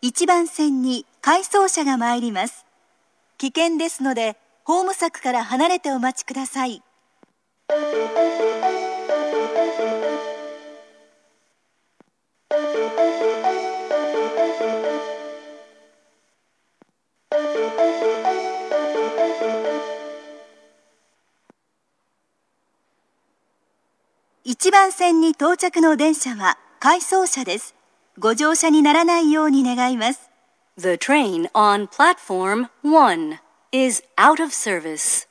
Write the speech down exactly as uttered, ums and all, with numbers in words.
いちばん線に回送車が参ります。危険ですので、ホーム柵から離れてお待ちください。いちばん線に到着の電車は回送車です。ご乗車にならないように願います。 The train on platform one is out of service.